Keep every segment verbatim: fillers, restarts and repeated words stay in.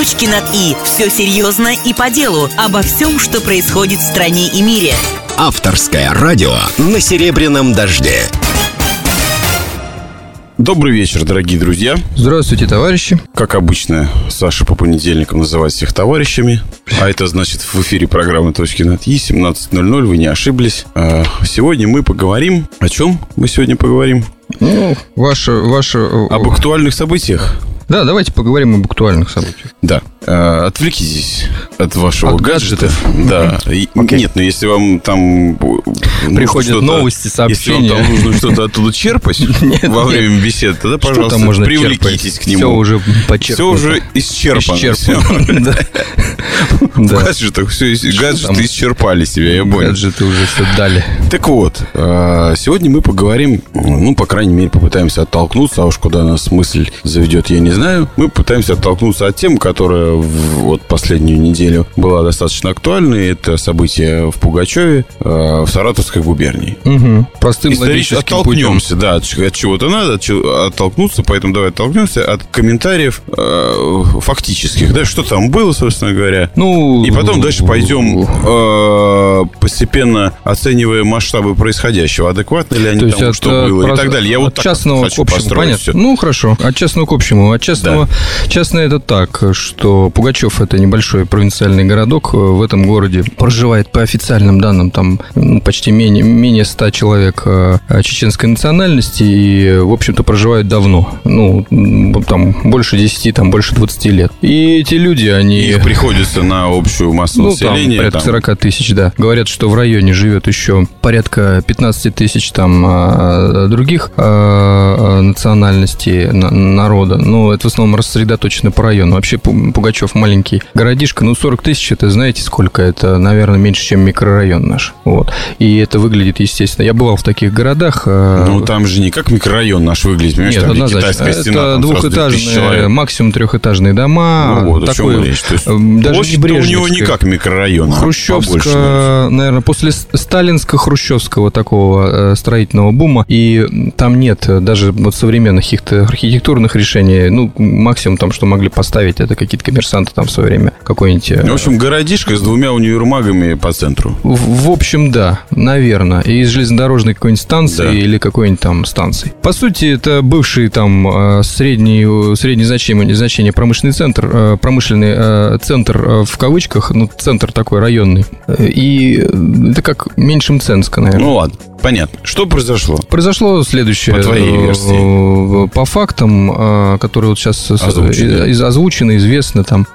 Точки над «и». Все серьезно и по делу. Обо всем, что происходит в стране и мире. Авторское радио на Серебряном дожде. Добрый вечер, дорогие друзья. Здравствуйте, товарищи. Как обычно, Саша по понедельникам называет всех товарищами. А это значит, в эфире программы «Точки над «и», семнадцать ноль ноль, вы не ошиблись. Сегодня мы поговорим... О чем мы сегодня поговорим? Ну, ваше... ваше... Об актуальных событиях. Да, давайте поговорим об актуальных событиях. Да. А, отвлекитесь от вашего от гаджета. гаджетов? Да. И, нет, но если вам там... Приходят новости, сообщения. Если вам там нужно что-то оттуда черпать во время беседы, тогда, пожалуйста, привлекитесь к нему. Все уже почерпнуто. Все уже исчерпано. Исчерпано. В гаджетах все, гаджеты исчерпали себя, я понял. Гаджеты уже все дали. Так вот, сегодня мы поговорим, ну, по крайней мере, попытаемся оттолкнуться, а уж куда нас мысль заведет, я не знаю. Мы пытаемся оттолкнуться от тем, которая вот последнюю неделю была достаточно актуальной. Это событие в Пугачеве, в Саратовской губернии. Угу. Простым историческим оттолкнемся, путем. Да, от, от чего-то надо от, оттолкнуться, поэтому давай оттолкнемся от комментариев э, фактических, да, что там было, собственно говоря. Ну, и потом дальше пойдем э, постепенно оценивая масштабы происходящего, адекватно ли они тому, что было, и так далее. Я вот так частного хочу к общему, построить понятно. все. Ну, хорошо, от частного к общему. От частного, да. Частное это так, что Пугачев — это небольшой провинциальный городок. В этом городе проживает, по официальным данным, там почти менее, менее ста человек чеченской национальности, и, в общем-то, проживают давно. Ну, там больше десяти, там больше двадцати лет. И эти люди, они... Их приходится на общую массу ну, населения. Там порядка там... сорок тысяч, да. Говорят, что в районе живет еще порядка пятнадцать тысяч там других национальностей народа. Но это в основном рассредоточено по району. Вообще Пугачев маленький городишко. Ну, сорок тысяч, это знаете сколько? Это, наверное, меньше, чем микрорайон наш. Вот. И это выглядит, естественно. Я бывал в таких городах. Ну, там же не как микрорайон наш выглядит. Понимаешь, нет, там однозначно. Китайская стена. Это двухэтажные, максимум трехэтажные дома. Ну, вот, такой, о чем речь. То есть, даже площадь у него не как микрорайон. Хрущевского, наверное, после сталинско-хрущевского такого строительного бума. И там нет даже вот современных каких-то архитектурных решений. Ну, максимум там, что могли поставить, это какие-то коммерсанты там в свое время. Какой-нибудь... В общем, городишко с двумя универмагами по центру. В, в общем, да, наверное. И из железнодорожной какой-нибудь станции, да. Или какой-нибудь там станции. По сути, это бывший там средний, среднее значение, значение промышленный центр, промышленный центр в кавычках, ну, центр такой районный. И это как меньше Мценска, наверное. Ну, ладно. Понятно. Что произошло? Произошло следующее. По твоей версии. По фактам, которые вот сейчас озвучены, озвучены известно, там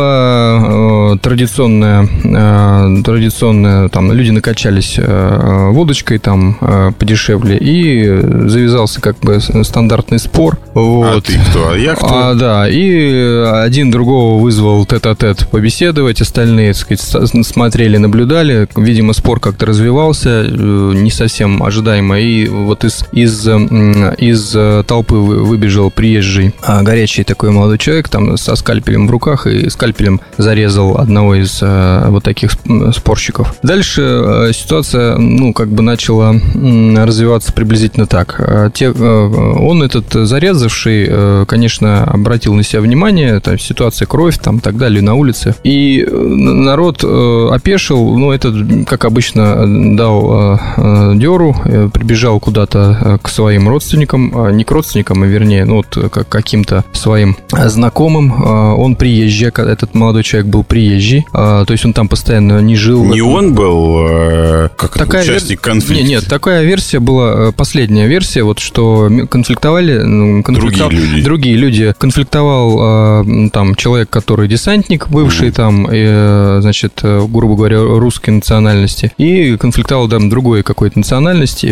была традиционная, традиционная, там люди накачались водочкой там подешевле, и завязался как бы стандартный спор. Вот. А ты кто? А я кто? А, да, и один другого вызвал тет-а-тет побеседовать, остальные, так сказать, смотрели, наблюдали. Видимо, спор как-то развивался, не совсем ожидаемо, и вот из, из, из толпы выбежал приезжий горячий такой молодой человек там со скальпелем в руках, и скальпелем зарезал одного из вот таких спорщиков. Дальше ситуация, ну, как бы начала развиваться приблизительно так. Те, он, этот зарезавший, конечно, обратил на себя внимание, там, ситуация, кровь, там, так далее, на улице, и народ опешил, ну, этот, как обычно, дал дёру, прибежал куда-то к своим родственникам, не к родственникам, а вернее, ну, вот к каким-то своим знакомым. Он приезжий, этот молодой человек был приезжий, то есть он там постоянно не жил. Не он был как такая участник вер... конфликта? Нет, нет, такая версия была, последняя версия, вот что конфликтовали конфликтов... другие люди. Другие люди. Конфликтовал там человек, который десантник, бывший mm. там, и, значит, грубо говоря, русской национальности, и конфликтовал там другой какой-то национальности,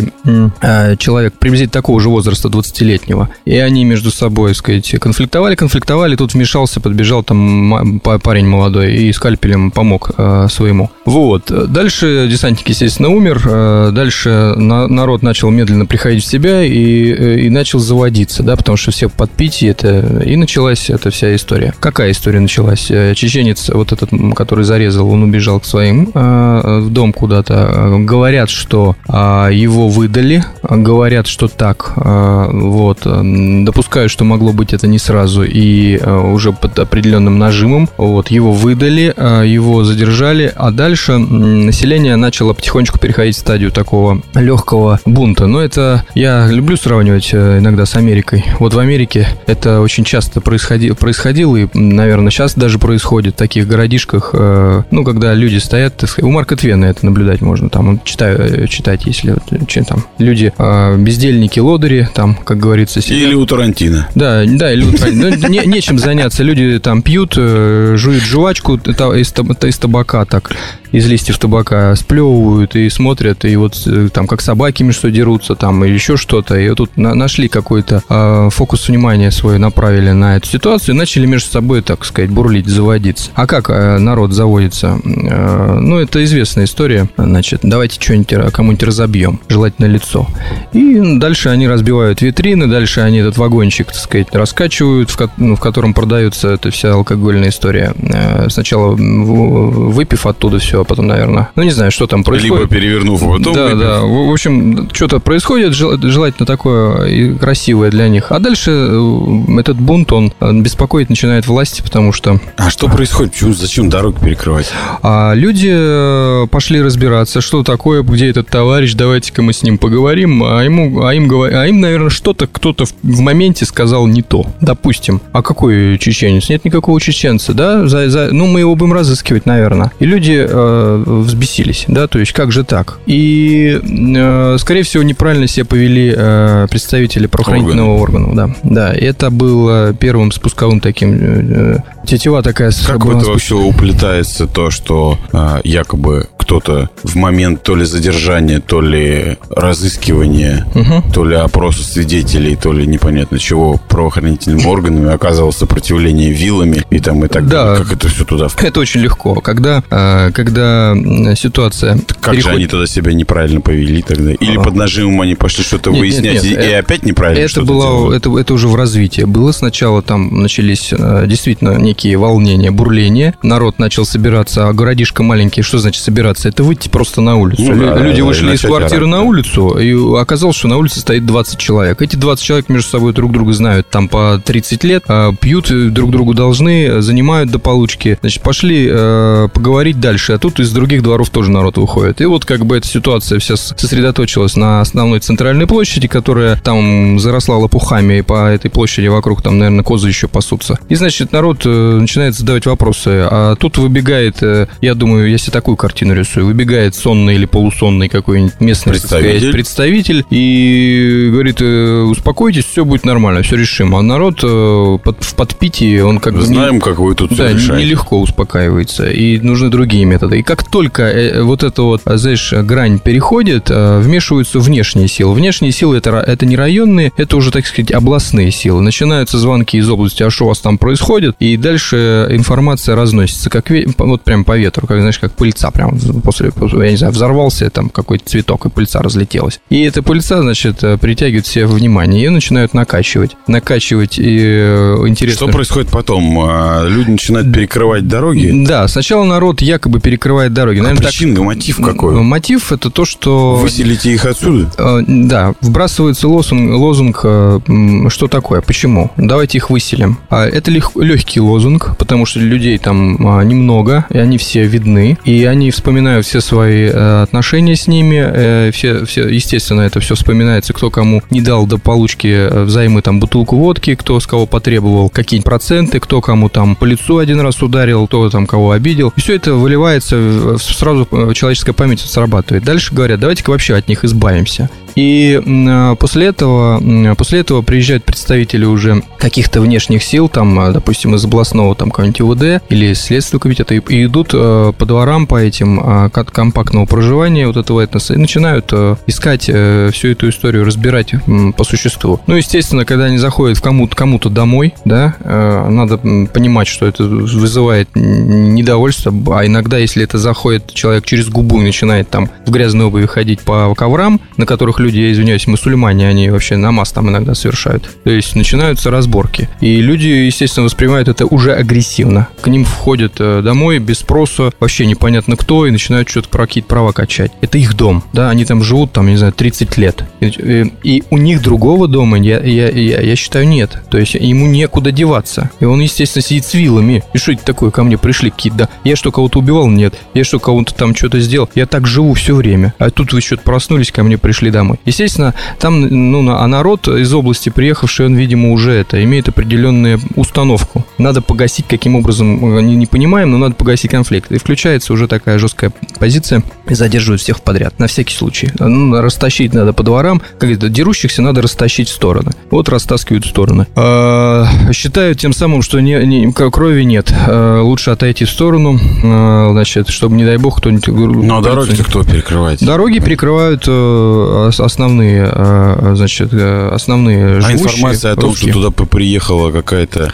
человек приблизительно такого же возраста, двадцатилетнего. И они между собой, так сказать, конфликтовали, конфликтовали. Тут вмешался, подбежал там парень молодой и скальпелем помог своему. Вот. Дальше десантник, естественно, умер. Дальше народ начал медленно приходить в себя и, и начал заводиться, да, потому что все подпитие, это и началась эта вся история. Какая история началась? Чеченец, вот этот, который зарезал, он убежал к своим в дом куда-то. Говорят, что Его выдали, говорят, что так, вот, допускаю, что могло быть это не сразу и уже под определенным нажимом, вот, его выдали, его задержали, а дальше население начало потихонечку переходить в стадию такого легкого бунта. Но это я люблю сравнивать иногда с Америкой. Вот в Америке это очень часто происходило, происходило и, наверное, сейчас даже происходит в таких городишках, ну, когда люди стоят, так сказать, у Марка Твена это наблюдать можно, там, читаю, читать, если вот, че, там, люди, бездельники, лодыри, там, как говорится, сидят. Или у Тарантино. Да, да, или у Тарантино. Ну, не, нечем заняться. Люди там пьют, жуют жвачку из, из табака, так, из листьев табака, сплевывают и смотрят, и вот там как собаки между собой дерутся, там, или еще что-то. И вот тут на, нашли какой-то э, фокус внимания свой, направили на эту ситуацию и начали между собой, так сказать, бурлить, заводиться. А как э, народ заводится? Э, ну, это известная история. Значит, давайте что-нибудь кому-нибудь разобьем, желательно лицо. И дальше они разбивают витрины, дальше они этот вагончик, так сказать, раскачивают, в, ко- ну, в котором продается эта вся алкогольная история. Э, сначала выпив оттуда все, а потом, наверное, ну, не знаю, что там происходит. Либо перевернув, а потом Да, выпив. да. В, в общем, что-то происходит, желательно такое и красивое для них. А дальше этот бунт, он беспокоить начинает власти, потому что... А что происходит? Почему, зачем дороги перекрывать? А люди пошли разбираться, что такое, где этот товарищ, давайте-ка мы с ним поговорим. А, ему, а, им, а им, наверное, что-то кто-то в моменте сказал не то. Допустим. А какой чеченец? Нет никакого чеченца, да? За, за, ну, мы его будем разыскивать, наверное. И люди э, взбесились, да? То есть, как же так? И, э, скорее всего, неправильно себя повели э, представители правоохранительного органа. Да, да. Это было первым спусковым таким... Э, тетива такая... Как в это вообще уплетается то, что э, якобы кто-то в момент то ли задержания, то ли разыскивания, угу. то ли опроса свидетелей, то ли непонятно чего правоохранительными органами оказывал сопротивление вилами и там и так да, далее. Как это все туда входит? Это очень легко. Когда, когда ситуация... Как переходит... же они тогда себя неправильно повели тогда? Или а. под нажимом они пошли что-то нет, выяснять нет, нет, и, и опять неправильно это что-то было, это, это уже в развитии было. Сначала там начались действительно некие волнения, бурления. Народ начал собираться, а городишко маленький, что значит собираться? Это выйти просто на улицу. Ну, да, люди да, вышли из квартиры на улицу, и оказалось, что на улице стоит двадцать человек. Эти двадцать человек между собой друг друга знают там по тридцать лет, пьют друг другу должны, занимают до получки. Значит, пошли э, поговорить дальше, а тут из других дворов тоже народ выходит. И вот как бы эта ситуация вся сосредоточилась на основной центральной площади, которая там заросла лопухами, и по этой площади вокруг там, наверное, козы еще пасутся. И, значит, народ э, начинает задавать вопросы. А тут выбегает, э, я думаю, я себе такую картину рисую, выбегает сонный или полусонный какой-нибудь местный представитель, сказать, представитель и говорит: успокойтесь, все будет нормально, все решим. А народ под, в подпитии, он как бы... Знаем, не, как вы тут да, все решаете. Нелегко успокаивается, и нужны другие методы. И как только вот эта вот, знаешь, грань переходит, вмешиваются внешние силы. Внешние силы это, это не районные, это уже, так сказать, областные силы. Начинаются звонки из области: а что у вас там происходит? И дальше информация разносится, как вот прям по ветру, как, знаешь, как пыльца прям после, я не знаю, взорвался там какой-то цветок, и пыльца разлетелась. И эта пыльца, значит, притягивает все внимание. Ее начинают накачивать. Накачивать и интересно... Что происходит потом? Люди начинают перекрывать дороги? Да, сначала народ якобы перекрывает дороги. А наверное, причина, так... мотив какой? Мотив — это то, что... Выселите их отсюда? Да, вбрасывается лозунг, лозунг что такое, почему? Давайте их выселим. Это легкий лозунг, потому что людей там немного, и они все видны, и они вспоминают все свои отношения с ними, все, все, естественно, это все вспоминается, кто кому не дал до получки взаймы там бутылку водки, кто с кого потребовал какие-нибудь проценты, кто кому там по лицу один раз ударил, кто там кого обидел. И все это выливается, сразу человеческая память срабатывает. Дальше говорят: давайте-ка вообще от них избавимся. И после этого, после этого приезжают представители уже каких-то внешних сил, там, допустим, из областного там какого-нибудь УВД или Следственного комитета, и идут по дворам по этим компактного проживания вот этого этноса и начинают искать всю эту историю, разбирать по существу. Ну, естественно, когда они заходят в кому-то, кому-то домой, да, надо понимать, что это вызывает недовольство, а иногда, если это заходит человек через губу и начинает там в грязной обуви ходить по коврам, на которых люди, я извиняюсь, мусульмане, они вообще намаз там иногда совершают. То есть начинаются разборки. И люди, естественно, воспринимают это уже агрессивно. К ним входят домой без спроса, вообще непонятно кто, и начинают что-то про какие-то права качать. Это их дом, да, они там живут, там, не знаю, тридцать лет. И, и у них другого дома, я, я, я, я считаю, нет. То есть ему некуда деваться. И он, естественно, сидит с вилами. И что это такое? Ко мне пришли какие-то, да, я что, кого-то убивал? Нет. Я что, кого-то там что-то сделал? Я так живу все время. А тут вы что-то проснулись, ко мне пришли домой. Естественно, там, ну, а народ из области приехавший, он, видимо, уже это, имеет определенную установку. Надо погасить, каким образом, не, не понимаем, но надо погасить конфликт. И включается уже такая жесткая позиция, и задерживают всех подряд, на всякий случай. Ну, растащить надо по дворам, как это, дерущихся надо растащить в стороны. Вот растаскивают в стороны. А, считают тем самым, что не, не, крови нет. А, лучше отойти в сторону, а, значит, чтобы, не дай бог, кто-нибудь... Ну, а дороги-то кто перекрывает? Дороги перекрывают а, основные, а, значит, основные живущие. А информация о том, русские, что туда приехала какая-то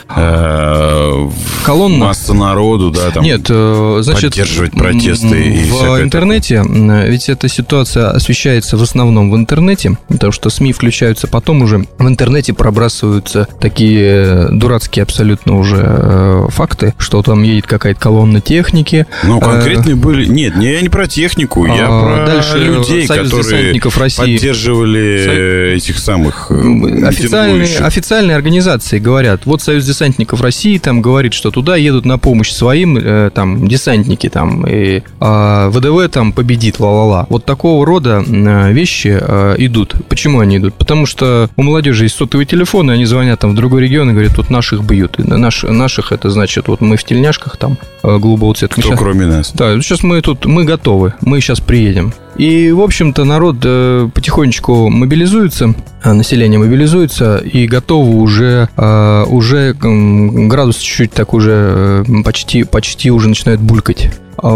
а, колонна, масса народу, да, там, нет, значит, поддерживать протесты и в интернете, ведь эта ситуация освещается в основном в интернете, потому что СМИ включаются потом уже, в интернете пробрасываются такие дурацкие абсолютно уже факты, что там едет какая-то колонна техники. Ну, конкретные были... Нет, я не про технику, я а, про дальше людей, Союз которые России поддерживали Со... этих самых... Официальные, официальные организации говорят, вот Союз десантников России там говорит, что туда едут на помощь своим там десантники там, и а, ВДВ там победит, ла-ла-ла. Вот такого рода вещи а, идут. Почему они идут? Потому что у молодежи есть сотовые телефоны, они звонят там в другой регион и говорят, тут наших бьют. Наш, наших, это значит, вот мы в тельняшках там голубого цвета. Кто сейчас, кроме нас? Да, сейчас мы тут, мы готовы, мы сейчас приедем. И, в общем-то, народ э, потихонечку мобилизуется, население мобилизуется и готово уже, э, уже э, градус чуть-чуть так уже э, почти, почти уже начинает булькать.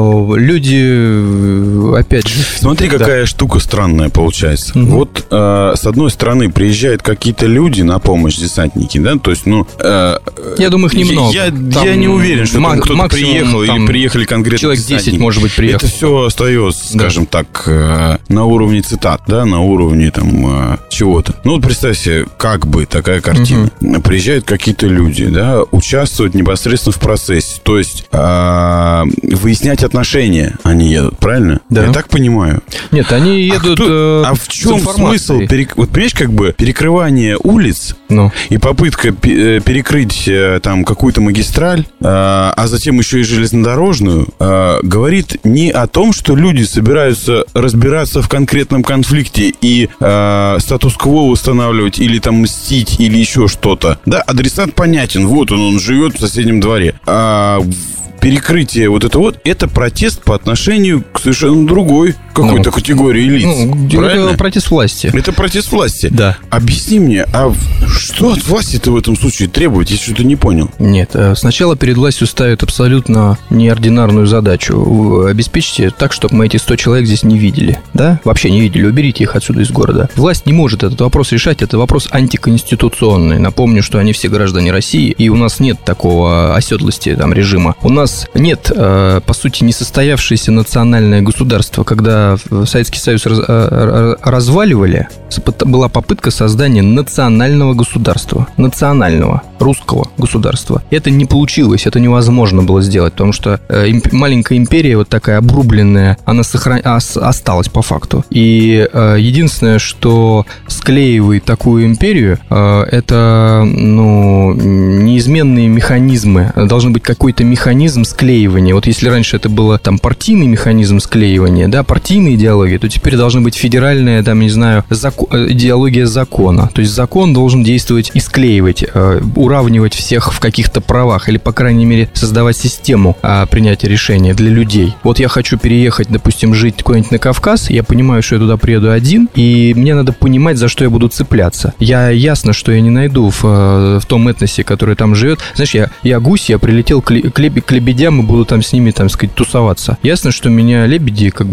Люди, опять же... Смотри, да. Какая штука странная получается. Угу. Вот, э, с одной стороны, приезжают какие-то люди на помощь, десантники, да, то есть, ну... Э, я думаю, их немного. Я, я не уверен, что там кто-то приехал или приехали конкретно человек десантники. десять, может быть, приехал. Это все остается, скажем да. так, э, на уровне цитат, да, на уровне там э, чего-то. Ну, вот представь себе, как бы такая картина. Угу. Приезжают какие-то люди, да, участвуют непосредственно в процессе, то есть э, выяснять отношения они едут, правильно? Да. Я так понимаю. Нет, они едут. А, кто, э, а в чем смысл? Перек... Вот понимаешь, как бы перекрывание улиц ну. и попытка п- перекрыть там какую-то магистраль, э, а затем еще и железнодорожную, э, говорит не о том, что люди собираются разбираться в конкретном конфликте и э, статус-кво устанавливать или там мстить или еще что-то. Да, адресат понятен. Вот он, он живет в соседнем дворе. А перекрытие вот это вот, это протест по отношению к совершенно другой какой-то ну, категории лиц. Ну, правильно? Это протест власти. Это протест власти. Да. Объясни мне, а что от власти-то в этом случае требовать? Я что-то не понял. Нет, сначала перед властью ставят абсолютно неординарную задачу. Обеспечьте так, чтобы мы эти сто человек здесь не видели. Да? Вообще не видели. Уберите их отсюда из города. Власть не может этот вопрос решать. Это вопрос антиконституционный. Напомню, что они все граждане России, и у нас нет такого оседлости там режима. У нас нет, по сути, несостоявшееся национальное государство. Когда Советский Союз раз, разваливали, была попытка создания национального государства. Национального, русского государства. Это не получилось, это невозможно было сделать, потому что имп- маленькая империя, вот такая обрубленная, она сохран... осталась по факту. И э, единственное, что склеивает такую империю, э, это ну, неизменные механизмы. Должен быть какой-то механизм склеивания. Вот если раньше это было там партийный механизм склеивания, да, партийная идеология, то теперь должна быть федеральная, там, не знаю, зако... идеология закона. То есть закон должен действовать и склеивать, э, уравнивать всех в каких-то правах, или, по крайней мере, создавать систему э, принятия решения для людей. Вот я хочу переехать, допустим, жить куда-нибудь на Кавказ, я понимаю, что я туда приеду один, и мне надо понимать, за что я буду цепляться. Я ясно, что я не найду в, в том этносе, который там живет. Знаешь, я, я гусь, я прилетел к, леб... к лебедям и буду там с ними, там сказать, тусоваться. Ясно, что меня лебеди как бы сразу не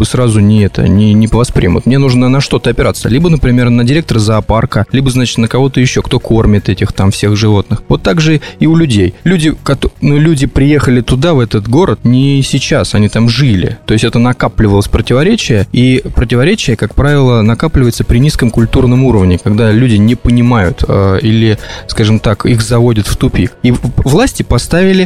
не это, не, не воспримут. Мне нужно на что-то опираться. Либо, например, на директора зоопарка, либо, значит, на кого-то еще, кто кормит этих там всех животных. Вот так же и у людей. Люди, ну, люди приехали туда, в этот город, не сейчас, они там жили. То есть это накапливалось противоречие, и противоречие, как правило, накапливается при низком культурном уровне, когда люди не понимают э, или, скажем так, их заводят в тупик. И власти поставили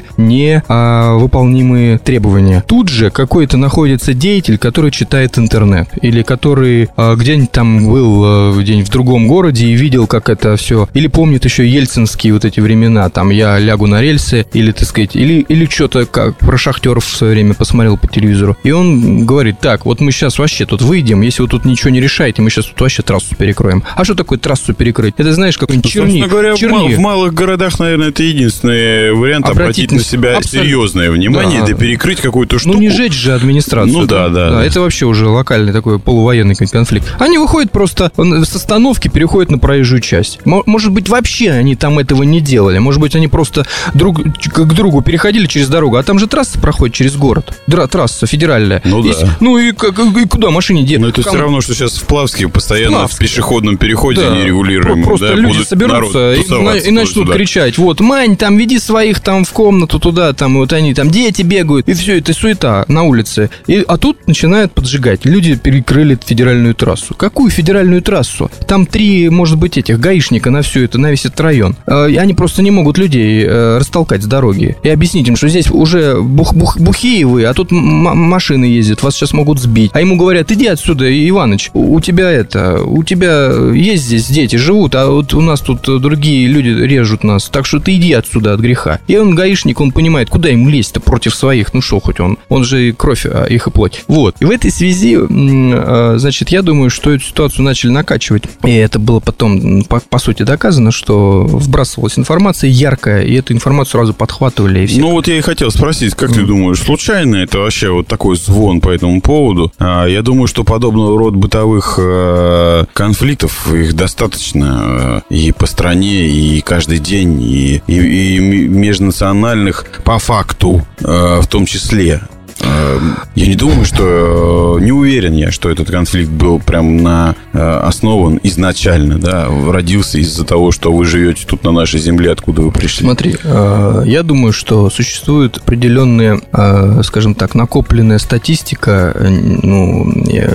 невыполнимые требования. Тут же какой-то находится деятель, который читает интернет, или который э, где-нибудь там был э, где-нибудь в другом городе и видел, как это все, или помнит еще ельцинские вот эти времена, там я лягу на рельсы, или, так сказать, или, или что-то как про шахтеров в свое время посмотрел по телевизору. И он говорит: так, вот мы сейчас вообще тут выйдем, если вы тут ничего не решаете, мы сейчас тут вообще трассу перекроем. А что такое трассу перекрыть? Это, знаешь, какой-нибудь черни. Собственно говоря, черни. В малых городах, наверное, это единственный вариант обратить, обратить на себя абсолютно серьезное внимание, да, да перекрыть какую-то штуку. Ну, не жечь же администрацию. Ну, да, да, да. Это вообще уже локальный такой полувоенный конфликт. Они выходят просто с остановки, переходят на проезжую часть. Может быть, вообще они там этого не делали. Может быть, они просто друг к другу переходили через дорогу. А там же трасса проходит через город. Трасса федеральная. Ну, Есть, да. Ну, и, и куда машине делать? Ну, это Кому? Все равно, что сейчас в Плавске постоянно Плавске. В пешеходном переходе да. нерегулируемом. Просто да, люди соберутся и, и начнут кричать: вот, Мань, там, веди своих там в комнату туда, там, вот они там, дети бегают. И все, это суета на улице. И, а тут начинают поджигать. Люди перекрыли федеральную трассу. Какую федеральную трассу? Там три, может быть, этих гаишника на все это, на весь этот район. И они просто не могут людей растолкать с дороги и объяснить им, что здесь уже бух, бух, бухие вы, а тут м- машины ездят, вас сейчас могут сбить. А ему говорят: иди отсюда, Иваныч, у тебя это, у тебя есть здесь дети, живут, а вот у нас тут другие люди режут нас, так что ты иди отсюда от греха. И он, гаишник, он понимает, куда ему лезть-то против своих, ну шо хоть он, он же и кровь, а их и плоть. Вот. И в этой связи, значит, я думаю, что эту ситуацию начали накачивать, и это было потом, по, по сути, доказано, что вбрасывалась информация яркая, и эту информацию сразу подхватывали. И все. Ну вот я и хотел спросить, как mm. ты думаешь, случайно это вообще вот такой звон по этому поводу? А, я думаю, что подобного рода бытовых э, конфликтов, их достаточно э, и по стране, и каждый день, и, и, и межнациональных по факту э, в том числе. Я не думаю, что... Не уверен я, что этот конфликт был прям на, основан изначально, да, родился из-за того, что вы живете тут на нашей земле, откуда вы пришли. Смотри, я думаю, что существует определенная, скажем так, накопленная статистика, ну,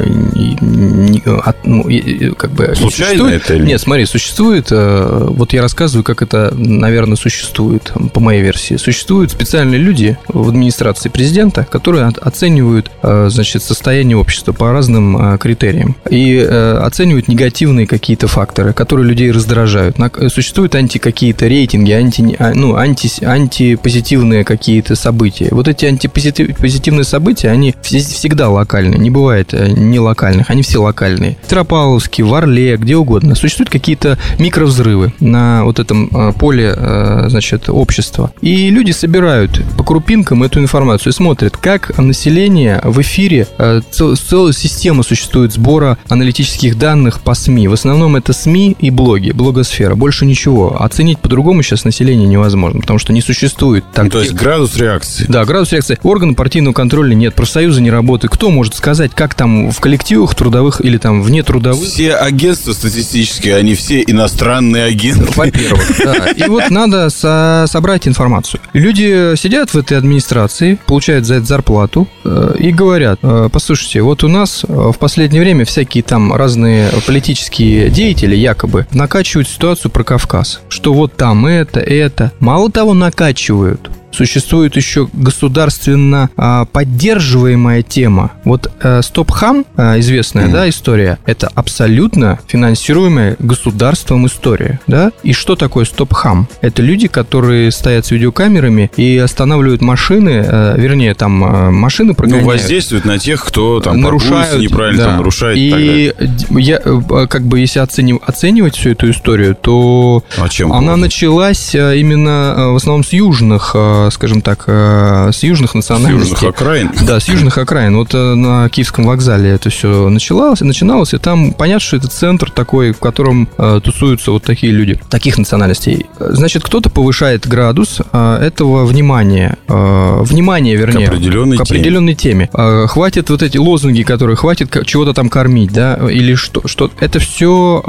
ну как бы... Случайно это или нет? Нет, смотри, существует... Вот я рассказываю, как это, наверное, существует, по моей версии. Существуют специальные люди в администрации президента, которые оценивают, значит, состояние общества по разным критериям и оценивают негативные какие-то факторы, которые людей раздражают. Существуют анти какие-то рейтинги, анти, ну, анти, антипозитивные какие-то события. Вот эти антипозитивные события, они всегда локальные, не бывает не локальных, они все локальные. В Петропавловске, в Орле, где угодно. Существуют какие-то микровзрывы на вот этом поле, значит, общества. И люди собирают по крупинкам эту информацию и смотрят, как население в эфире, цел, целая система существует сбора аналитических данных по СМИ. В основном это СМИ и блоги, блогосфера, больше ничего. Оценить по-другому сейчас население невозможно, потому что не существует. Так, ну, то есть градус реакции. Да, градус реакции. Органы партийного контроля нет, профсоюзы не работают. Кто может сказать, как там в коллективах трудовых или там вне трудовых? Все агентства статистические, они все иностранные агенты. Во-первых, да. И вот надо со- собрать информацию. Люди сидят в этой администрации, получают за это зарплату и говорят: послушайте, вот у нас в последнее время всякие там разные политические деятели якобы накачивают ситуацию про Кавказ, что вот там это, это. Мало того, накачивают. Существует еще государственно а, поддерживаемая тема. Вот а, Стопхам, а, известная, mm. да, история, это абсолютно финансируемая государством история, да? И что такое Стопхам? Это люди, которые стоят с видеокамерами и останавливают машины, а, вернее, там а, машины прогоняют. Ну, воздействуют на тех, кто там нарушают, неправильно да. там нарушает. И я, как бы, если оценив, оценивать всю эту историю, то а чем она было? началась именно в основном с южных скажем так, с южных национальностей. С южных окраин? Да, с южных окраин. Вот на Киевском вокзале это все начиналось, начиналось, и там понятно, что это центр такой, в котором тусуются вот такие люди, таких национальностей. Значит, кто-то повышает градус этого внимания, внимания, вернее, к определенной, к определенной теме. теме. Хватит вот эти лозунги, которые хватит чего-то там кормить, да, или что, что это все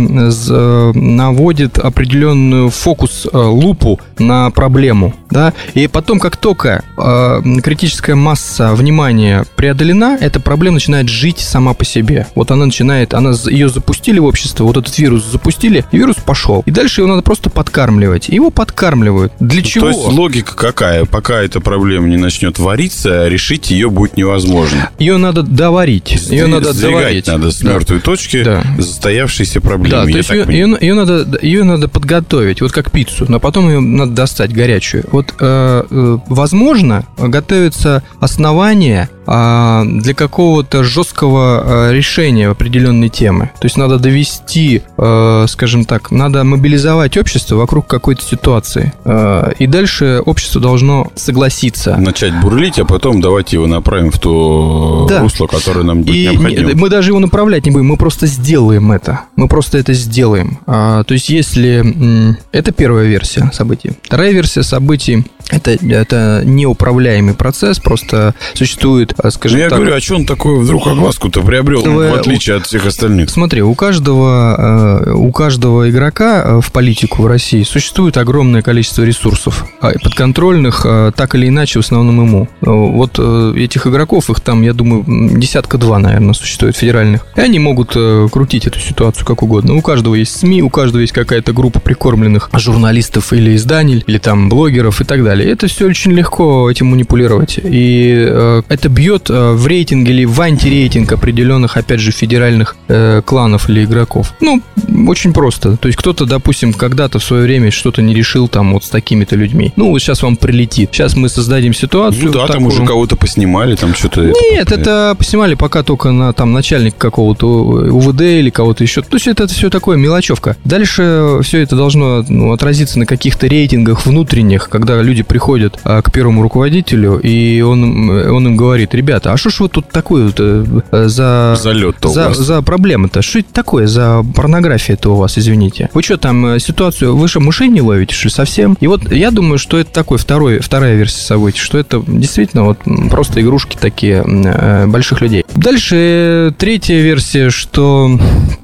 наводит определенную фокус, лупу на проблему, да, и потом, как только критическая масса внимания преодолена, эта проблема начинает жить сама по себе. Вот она начинает, она, ее запустили в общество, вот этот вирус запустили, и вирус пошел. И дальше его надо просто подкармливать. Его подкармливают. Для чего? То есть логика какая? Пока эта проблема не начнет вариться, решить ее будет невозможно. Ее надо доварить. Ее надо доварить. Надо с мертвой да. точки да. застоявшиеся проблемы. Да, то есть ее, ее, ее, надо, ее надо подготовить, вот как пиццу, но потом ее надо достать горячую. Вот, э, э, возможно, готовится основание э, для какого-то жесткого э, решения определенной темы. То есть надо довести, э, скажем так, надо мобилизовать общество вокруг какой-то ситуации. Э, и дальше общество должно согласиться. Начать бурлить, а потом давайте его направим в то да. русло, которое нам будет и необходимо. Мы даже его направлять не будем, мы просто сделаем это. Мы просто это сделаем. А, то есть если... Это первая версия событий. Вторая версия событий Это, это неуправляемый процесс, просто существует, скажем ну, я так... говорю, а что он такой вдруг огласку-то приобрел, Вы, в отличие от всех остальных? Смотри, у каждого, у каждого игрока в политику в России существует огромное количество ресурсов, подконтрольных так или иначе в основном ему. Вот этих игроков, их там, я думаю, десятка два, наверное, существует федеральных. И они могут крутить эту ситуацию как угодно. У каждого есть СМИ, у каждого есть какая-то группа прикормленных журналистов или изданий, или там блогеров и так далее. Это все очень легко этим манипулировать. И э, это бьет э, в рейтинг или в антирейтинг определенных, опять же, федеральных э, кланов или игроков. Ну, очень просто. То есть кто-то, допустим, когда-то в свое время что-то не решил там вот с такими-то людьми. Ну, вот сейчас вам прилетит. Сейчас мы создадим ситуацию. Ну да, такую... там уже кого-то поснимали, там что-то... Нет, это, это поснимали пока только на там начальник какого-то УВД или кого-то еще. То есть это, это все такое мелочевка. Дальше все это должно ну, отразиться на каких-то рейтингах внутренних, когда люди приходят а, к первому руководителю, и он, он им говорит: ребята, а что ж вот тут такое вот, а, за... Залет-то за, у вас. За проблема-то? Что это такое за порнография-то у вас, извините? Вы что там, ситуацию, вы что, мышей не ловите, что ли, совсем? И вот я думаю, что это такой второй, вторая версия событий, что это действительно вот просто игрушки такие э, больших людей. Дальше третья версия, что...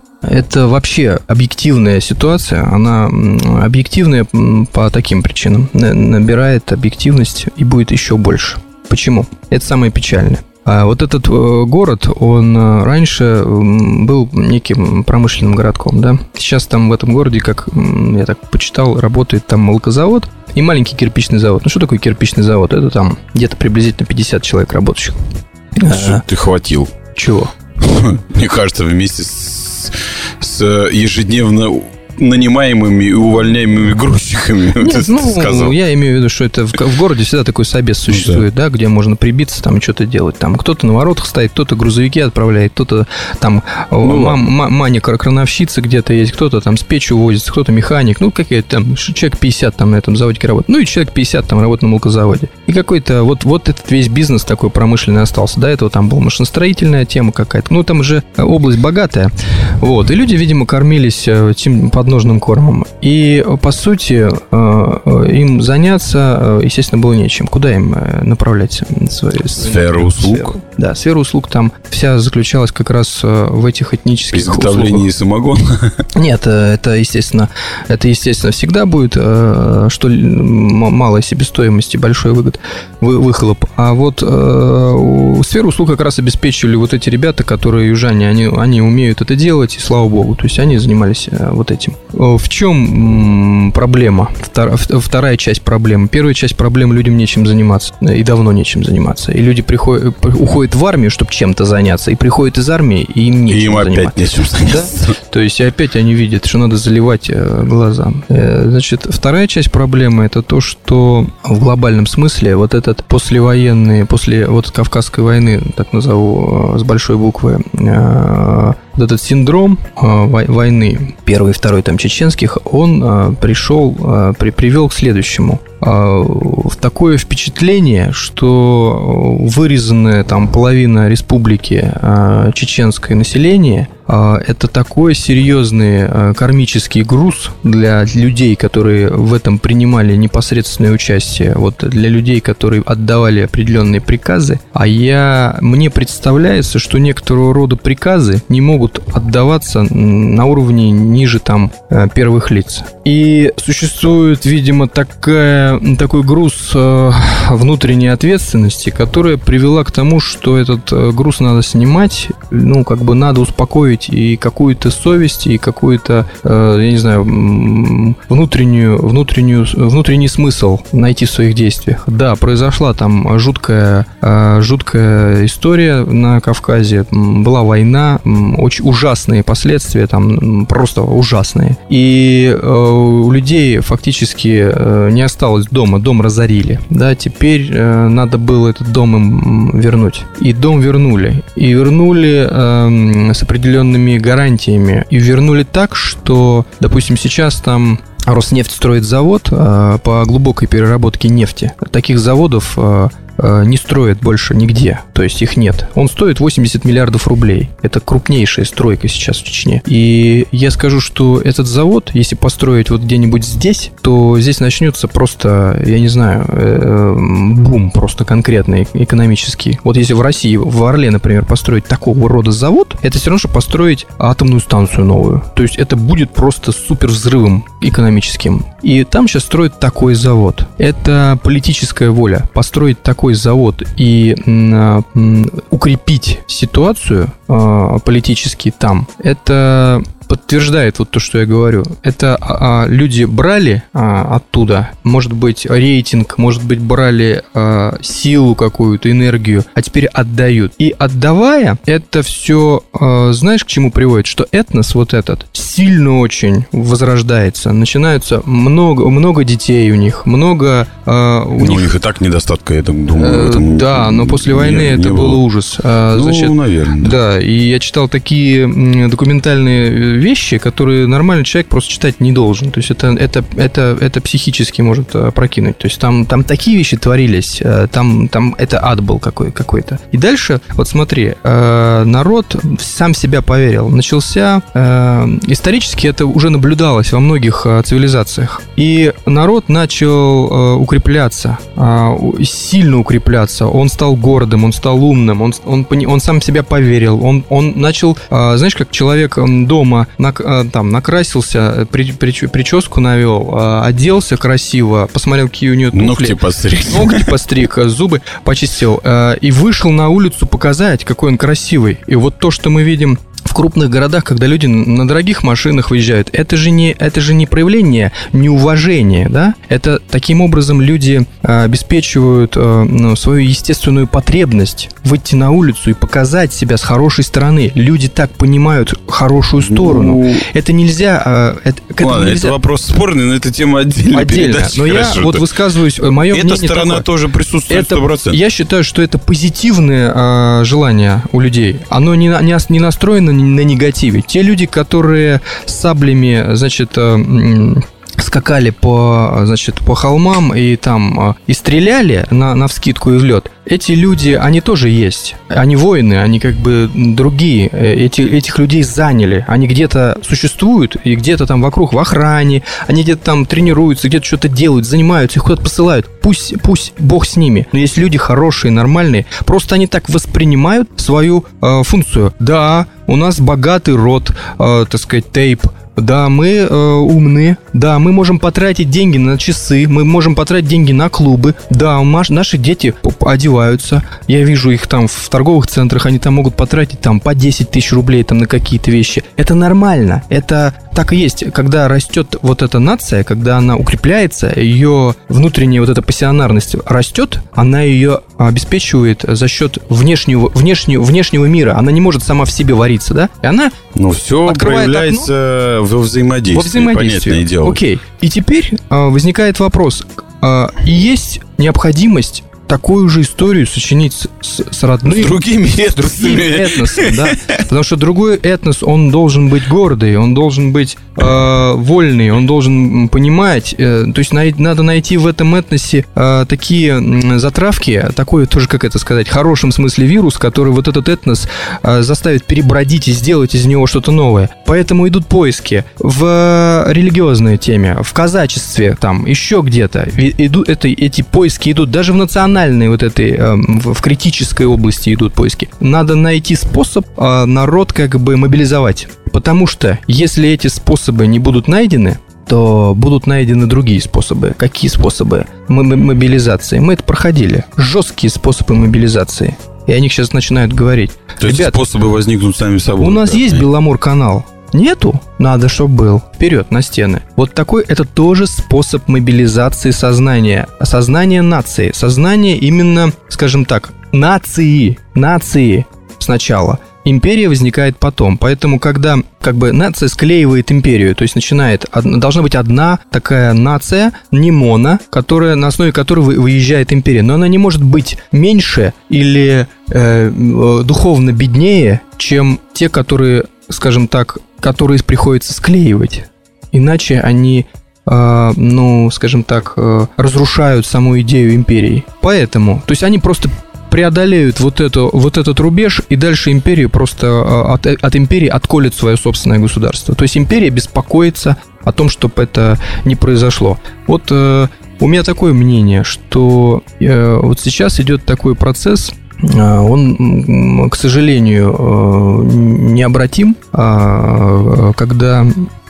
Это вообще объективная ситуация, она объективная по таким причинам, набирает объективность и будет еще больше. Почему? Это самое печальное. А вот этот город, он раньше был неким промышленным городком, да? Сейчас там в этом городе, как я так почитал, работает там молокозавод и маленький кирпичный завод. Ну, что такое кирпичный завод? Это там где-то приблизительно пятьдесят человек работающих. Что ты хватил? Чего? Мне кажется, вместе с с ежедневно нанимаемыми и увольняемыми грузчиками. Нет, ну, сказал. Я имею в виду, что это в, в городе всегда такой собес существует, да. Да, где можно прибиться там и что-то делать. Там кто-то на воротах стоит, кто-то грузовики отправляет, кто-то там ну, мам, мам, маня-крановщица где-то есть, кто-то там с печью возится, кто-то механик, ну, какие-то там человек пятьдесят там на этом заводике работает, ну, и человек пятьдесят там работает на молокозаводе. И какой-то вот, вот этот весь бизнес такой промышленный остался. До этого там была машиностроительная тема какая-то. Ну, там уже область богатая. Вот. И люди, видимо, кормились тем подножным кормом. И, по сути, им заняться, естественно, было нечем. Куда им направлять свои... Сфера услуг. Сферу. Да, сфера услуг там вся заключалась как раз в этих этнических изготовлении самогона? Нет, это, естественно, это, естественно, всегда будет, что малая себестоимость и большой выгод, выхлоп. А вот сферу услуг как раз обеспечивали вот эти ребята, которые южане, они, они умеют это делать, и слава богу. То есть они занимались вот этим. В чем проблема? Вторая часть проблемы. Первая часть проблемы: людям нечем заниматься. И давно нечем заниматься. И люди приходят, уходят в армию, чтобы чем-то заняться, и приходят из армии, и им нечем и им заниматься. опять нечем заняться. Да? То есть опять они видят, что надо заливать глаза. Значит, вторая часть проблемы — это то, что в глобальном смысле вот этот послевоенный, после вот Кавказской войны, так назову, с большой буквы, вот этот синдром войны, первый и второй там чеченских, он пришел, при, привел к следующему. В такое впечатление, что вырезанная там половина республики чеченское население – это такой серьезный кармический груз для людей, которые в этом принимали непосредственное участие, вот для людей, которые отдавали определенные приказы. А я, мне представляется, что некоторого рода приказы не могут отдаваться на уровне ниже там первых лиц. И существует, видимо, такая, такой груз внутренней ответственности, которая привела к тому, что этот груз надо снимать, ну, как бы надо успокоить и какую-то совесть, и какую-то, я не знаю, внутреннюю, внутреннюю, внутренний смысл найти в своих действиях. Да, произошла там жуткая, жуткая история на Кавказе, была война, очень ужасные последствия, там просто ужасные. И у людей фактически не осталось дома, дом разорили. Да, теперь надо было этот дом им вернуть. И дом вернули. И вернули э, с определенными гарантиями. И вернули так, что, допустим, сейчас там Роснефть строит завод э, по глубокой переработке нефти. Таких заводов э, не строят больше нигде, то есть их нет. Он стоит восемьдесят миллиардов рублей. Это крупнейшая стройка сейчас в Чечне. И я скажу, что этот завод, если построить вот где-нибудь здесь, то здесь начнется просто, я не знаю, бум просто конкретный экономический. Вот если в России, в Орле, например, построить такого рода завод, это все равно, что построить атомную станцию новую. То есть это будет просто супер взрывом экономическим. И там сейчас строят такой завод. Это политическая воля. Построить такой завод и м, м, укрепить ситуацию э, политически там, это подтверждает вот то, что я говорю. Это а, люди брали а, оттуда, может быть, рейтинг, может быть, брали а, силу какую-то, энергию, а теперь отдают. И отдавая, это все, а, знаешь, к чему приводит? Что этнос вот этот сильно очень возрождается. Начинаются много, много детей у них, много... А, у, ну, них... у них и так недостатка, я так думаю. Э, этом да, но после войны не, это не был было. ужас. А, ну, значит, наверное. Да, и я читал такие документальные вещи, которые нормальный человек просто читать не должен. То есть это, это, это, это психически может прокинуть. То есть там, там такие вещи творились, там, там это ад был какой, какой-то. И дальше, вот смотри, народ сам себя поверил. Начался, исторически это уже наблюдалось во многих цивилизациях. И народ начал укрепляться, сильно укрепляться. Он стал гордым, он стал умным, он, он, он сам себя поверил. Он, он начал, знаешь, как человек дома на, там накрасился, при, при, прическу навел, оделся красиво, посмотрел, какие у нее туфли. Ногти постриг. Ногти постриг, зубы почистил. И вышел на улицу показать, какой он красивый. И вот то, что мы видим в крупных городах, когда люди на дорогих машинах выезжают, это же не, это же не проявление неуважения, да? Это таким образом люди обеспечивают ну, свою естественную потребность выйти на улицу и показать себя с хорошей стороны. Люди так понимают хорошую сторону. Ну, это нельзя... Это, ладно, нельзя... это вопрос спорный, но это тема отдельной Отдельно. передачи. Но я вот высказываюсь, мое Эта мнение сторона такое. тоже присутствует это, сто процентов. Я считаю, что это позитивное а, желание у людей. Оно не, не, не настроено на негативе. Те люди, которые с саблями, значит, скакали по, значит, по холмам и там и стреляли на, навскидку и в лед, эти люди, они тоже есть. Они воины, они как бы другие. Эти, этих людей заняли. Они где-то существуют, и где-то там вокруг в охране, они где-то там тренируются, где-то что-то делают, занимаются, их куда-то посылают. Пусть, пусть Бог с ними. Но есть люди хорошие, нормальные. Просто они так воспринимают свою э, функцию. Да, у нас богатый род, э, так сказать, тейп. Да, мы э, умные, да, мы можем потратить деньги на часы, мы можем потратить деньги на клубы, да, наши дети одеваются, я вижу их там в торговых центрах, они там могут потратить там по десять тысяч рублей там на какие-то вещи. Это нормально, это так и есть. Когда растет вот эта нация, когда она укрепляется, ее внутренняя вот эта пассионарность растет, она ее обеспечивает за счет внешнего, внешнего, внешнего мира, она не может сама в себе вариться, да, и она ну, все проявляется окно, во взаимодействии, во взаимодействии, понятное дело. Окей. И теперь а, возникает вопрос. А, есть необходимость такую же историю сочинить с, с, с родными... С другими этносами. С другими этносами, да. Потому что другой этнос, он должен быть гордый, он должен быть э, вольный, он должен понимать... Э, то есть най- надо найти в этом этносе э, такие затравки, такой тоже, как это сказать, в хорошем смысле вирус, который вот этот этнос э, заставит перебродить и сделать из него что-то новое. Поэтому идут поиски в религиозной теме, в казачестве, там, еще где-то. Идут, это, эти поиски идут даже в национальной вот этой, э, в, в критической области идут поиски. Надо найти способ э, народ как бы мобилизовать. Потому что если эти способы не будут найдены, то будут найдены другие способы. Какие способы мобилизации? Мы это проходили. Жесткие способы мобилизации. И о них сейчас начинают говорить. То есть Ребят, способы возникнут сами собой. У нас да? есть Беломор-канал. Нету? Надо, чтобы был. Вперед, на стены. Вот такой, это тоже способ мобилизации сознания. Сознание нации. Сознание именно, скажем так, нации. Нации сначала. Империя возникает потом. Поэтому, когда как бы нация склеивает империю, то есть начинает, должна быть одна такая нация, не моно, которая, на основе которой выезжает империя. Но она не может быть меньше или э, духовно беднее, чем те, которые, скажем так, которые приходится склеивать. Иначе они, э, ну, скажем так, э, разрушают саму идею империи. Поэтому, то есть они просто преодолеют вот, эту, вот этот рубеж, и дальше империю просто от, от империи отколет свое собственное государство. То есть империя беспокоится о том, чтобы это не произошло. Вот э, у меня такое мнение, что э, вот сейчас идет такой процесс, э, он, к сожалению, э, необратим, э, когда...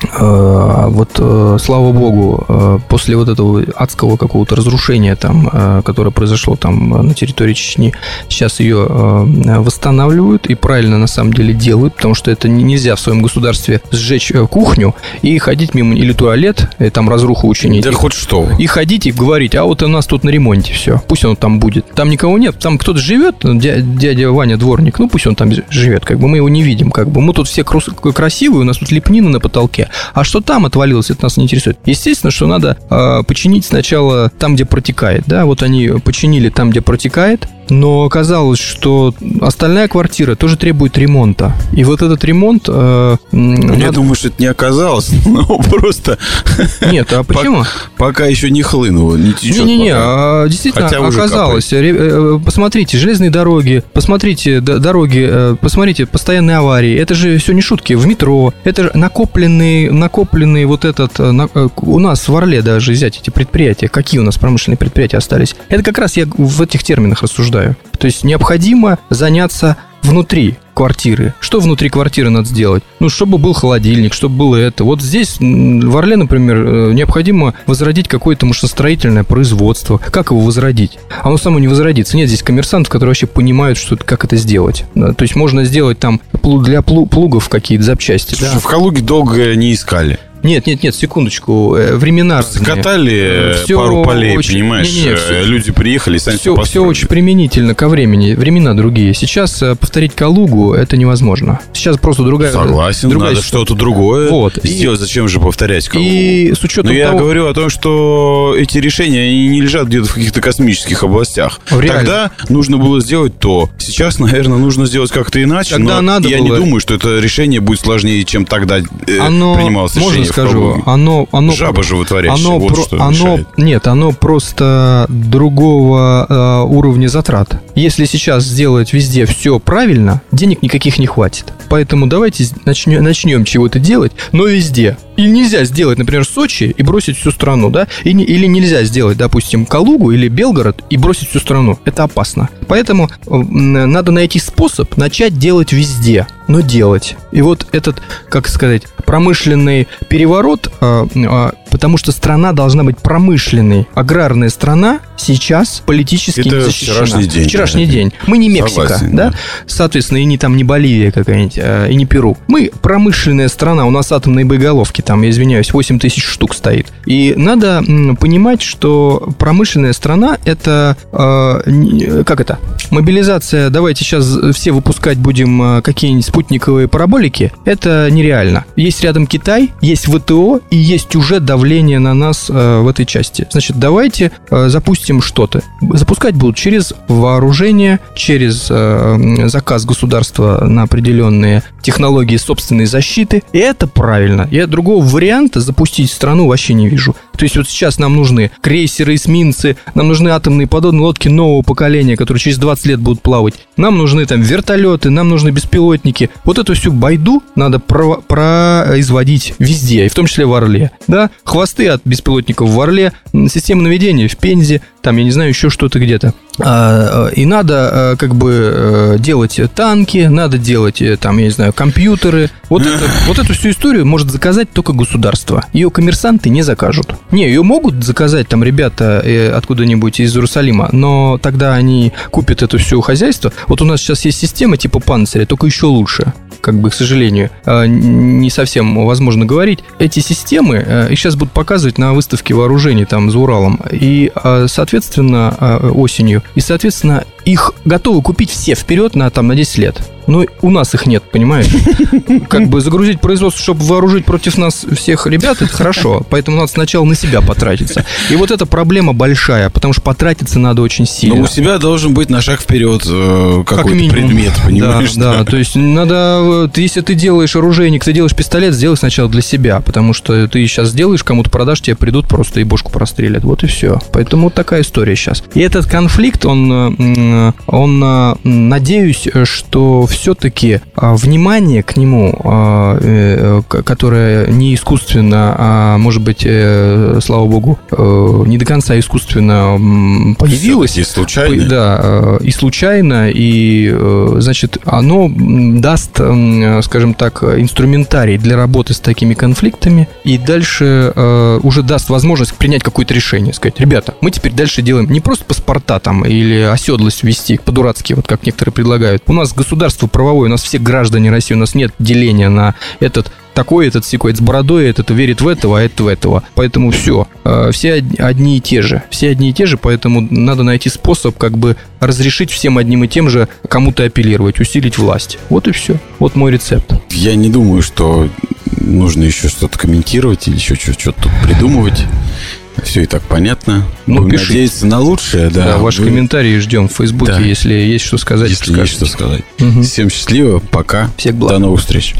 Вот, слава богу, после вот этого адского какого-то разрушения, там, которое произошло там на территории Чечни, сейчас ее восстанавливают и правильно на самом деле делают, потому что это нельзя в своем государстве сжечь кухню и ходить мимо, или туалет, и там разруху учинить. Да и, хоть что. И ходить и говорить, а вот у нас тут на ремонте все, пусть он там будет. Там никого нет, там кто-то живет, дядя, дядя Ваня дворник, ну пусть он там живет, как бы мы его не видим, как бы мы тут все красивые, у нас тут лепнина на потолке. А что там отвалилось, это нас не интересует. Естественно, что надо э, починить сначала там, где протекает. Да, вот они починили там, где протекает, но оказалось, что остальная квартира тоже требует ремонта. И вот этот ремонт... Э, Я надо... думаю, что это не оказалось, но просто... Нет, а почему? Пока еще не хлынуло, не течет. Не-не-не, а действительно оказалось. Посмотрите, железные дороги, посмотрите дороги, посмотрите постоянные аварии. Это же все не шутки. В метро. Это же накопленный, накопленный вот этот... У нас в Орле даже взять эти предприятия. Какие у нас промышленные предприятия остались? Это как раз я в этих терминах рассуждаю. То есть необходимо заняться внутри квартиры. Что внутри квартиры надо сделать? Ну, чтобы был холодильник, чтобы было это. Вот здесь, в Орле, например, необходимо возродить какое-то машиностроительное производство. Как его возродить? Оно само не возродится. Нет здесь коммерсантов, которые вообще понимают, что, как это сделать. То есть можно сделать там для плугов какие-то запчасти. Слушай, да? в Калуге долго не искали. Нет, нет, нет, секундочку, времена закатали все пару полей, очень, понимаешь, не, не, все, люди приехали и сами все, все все очень применительно ко времени, времена другие. Сейчас повторить Калугу это невозможно. Сейчас просто другая... Согласен, другая надо что-то другое вот. сделать, и, зачем же повторять Калугу? И с учетом Но я того... говорю о том, что эти решения, они не лежат где-то в каких-то космических областях. Реально. Тогда нужно было сделать то. Сейчас, наверное, нужно сделать как-то иначе, тогда но надо я было... не думаю, что это решение будет сложнее, чем тогда э, оно, принималось решение можно в скажу, Калуге. Оно Оно, оно, Жаба животворящая, оно, вот про, что оно, мешает. Нет, оно просто другого э, уровня затрат. Если сейчас сделать везде все правильно, денег никаких не хватит. Поэтому давайте начнем, начнем чего-то делать, но везде. И нельзя сделать, например, Сочи и бросить всю страну, да? И не, или нельзя сделать, допустим, Калугу или Белгород и бросить всю страну. Это опасно. Поэтому э, надо найти способ начать делать везде, но делать. И вот этот, как сказать, промышленный переворот, э, э, потому что страна должна быть промышленной. Аграрная страна сейчас политически это не защищена. Вчерашний день. Вчерашний да. день. Мы не Мексика, Согласен, да? да? Соответственно, и не там не Боливия какая-нибудь, э, и не Перу. Мы промышленная страна, у нас атомные боеголовки, там, я извиняюсь, восемь тысяч штук стоит. И надо м, понимать, что промышленная страна это, э, как это, мобилизация, давайте сейчас все выпускать будем э, какие-нибудь спутниковые параболики, это нереально. Есть рядом Китай, есть ВТО и есть уже давление давление на нас в этой части. Значит, давайте запустим что-то. Запускать будут через вооружение, через заказ государства на определенные технологии собственной защиты. И это правильно. Я другого варианта запустить страну вообще не вижу. То есть вот сейчас нам нужны крейсеры, эсминцы, нам нужны атомные подводные лодки нового поколения, которые через двадцать лет будут плавать. Нам нужны там вертолеты, нам нужны беспилотники. Вот эту всю байду надо про- производить везде, и в том числе в Орле. Да? Хвосты от беспилотников в Орле, система наведения в Пензе, там, я не знаю, еще что-то где-то. И надо как бы делать танки, надо делать там, я не знаю, компьютеры. Вот, это, вот эту всю историю может заказать только государство. Ее коммерсанты не закажут. Не, ее могут заказать там ребята откуда-нибудь из Иерусалима, но тогда они купят это все хозяйство. Вот у нас сейчас есть система типа «Панциря», только еще лучше. Как бы, к сожалению, не совсем возможно говорить. Эти системы, их сейчас будут показывать на выставке вооружений там за Уралом. И, соответственно, осенью. И, соответственно, их готовы купить все вперед на, там, на десять лет. Но у нас их нет, понимаешь? Как бы загрузить производство, чтобы вооружить против нас всех ребят, это хорошо. Поэтому надо сначала на себя потратиться. И вот эта проблема большая, потому что потратиться надо очень сильно. Но у себя должен быть на шаг вперед э, какой-то как предмет, понимаешь? Да, да, то есть надо, если ты делаешь оружейник, ты делаешь пистолет, сделай сначала для себя, потому что ты сейчас сделаешь, кому-то продашь, тебе придут просто и бошку прострелят. Вот и все. Поэтому вот такая история сейчас. И этот конфликт, он, он надеюсь, что все-таки внимание к нему, которое не искусственно, а может быть, слава богу, не до конца искусственно появилось. И случайно. Да, и случайно, и, значит, оно даст, скажем так, инструментарий для работы с такими конфликтами, и дальше уже даст возможность принять какое-то решение, сказать: ребята, мы теперь дальше делаем не просто паспорта там или оседлость ввести по-дурацки, вот как некоторые предлагают. У нас государство правовое, у нас все граждане России, у нас нет деления на этот такой, этот сякой, с бородой, этот верит в этого, а этот в этого. Поэтому все, все одни и те же. Все одни и те же, поэтому надо найти способ как бы разрешить всем одним и тем же кому-то апеллировать, усилить власть. Вот и все. Вот мой рецепт. Я не думаю, что нужно еще что-то комментировать или еще что-то придумывать. Все и так понятно. Ну, Будем надеяться на лучшее. Да, да ваши вы... комментарии ждем в Фейсбуке, да. Если есть что сказать. Если есть что сказать. Угу. Всем счастливо, пока. Всех благ. До новых встреч.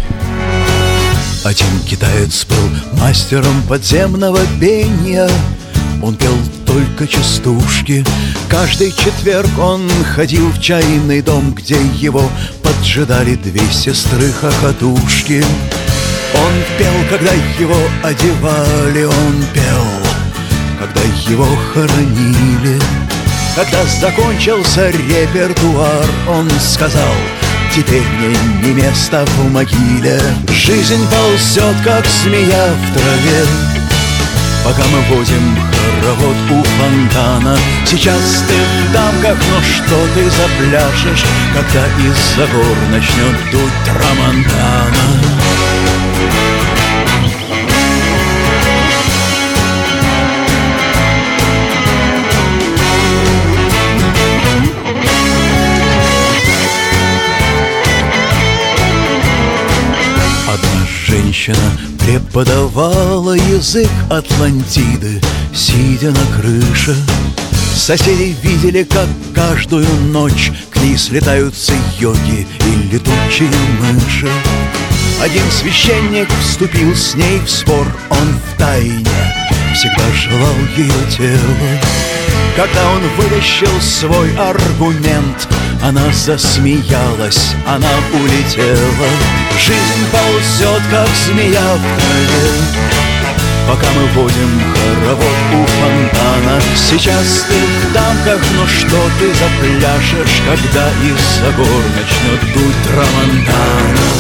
Один китаец был мастером подземного пения. Он пел только частушки. Каждый четверг он ходил в чайный дом, где его поджидали две сестры-хохотушки. Он пел, когда его одевали, он пел, когда его хоронили. Когда закончился репертуар, он сказал: теперь мне не место в могиле. Жизнь ползет, как змея в траве, пока мы водим хоровод у фонтана. Сейчас ты в дамках, но что ты запляшешь, когда из-за гор начнет дуть трамонтана? Женщина преподавала язык Атлантиды, сидя на крыше. Соседи видели, как каждую ночь к ней слетаются йоги и летучие мыши. Один священник вступил с ней в спор, он втайне всегда желал ее тело. Когда он вытащил свой аргумент, она засмеялась, она улетела. Жизнь ползет, как змея в траве, пока мы водим хоровод у фонтана. Сейчас ты в дамках, но что ты запляшешь, когда из-за гор начнет дуть трамонтана?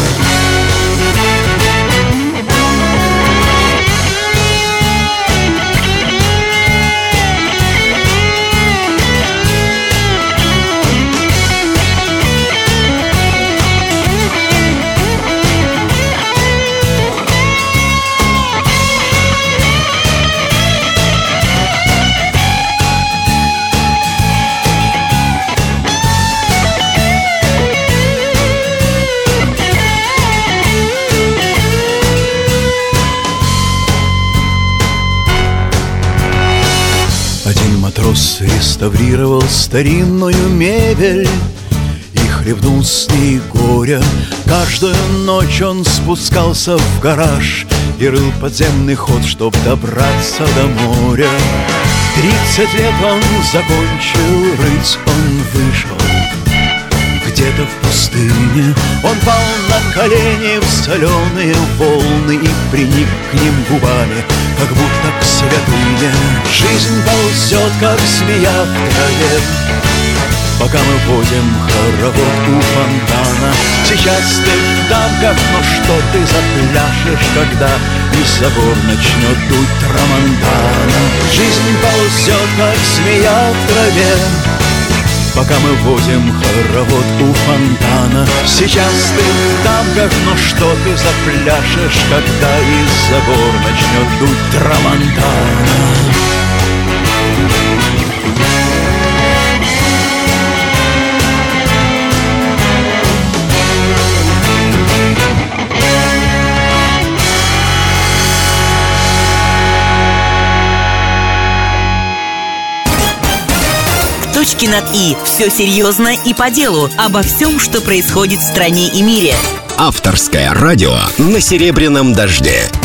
реставрировал старинную мебель и хлебнул с ней горя. Каждую ночь он спускался в гараж и рыл подземный ход, чтоб добраться до моря. Тридцать лет он закончил рыть, он вышел где-то в пустыне. Он пал на колени в соленые волны и приник к ним губами, как будто к святыне. Жизнь ползет, как змея в траве, пока мы водим хоровод у фонтана. Сейчас ты в дамках, но что ты запляшешь, когда из-за гор начнет дуть трамонтана? Жизнь ползет, как змея в траве, пока мы водим хоровод у фонтана. Сейчас ты в дамках, но что ты запляшешь, когда из-за гор начнет дуть трамонтана? Точки над «и». Все серьезно и по делу. Обо всем, что происходит в стране и мире. Авторское радио на Серебряном дожде.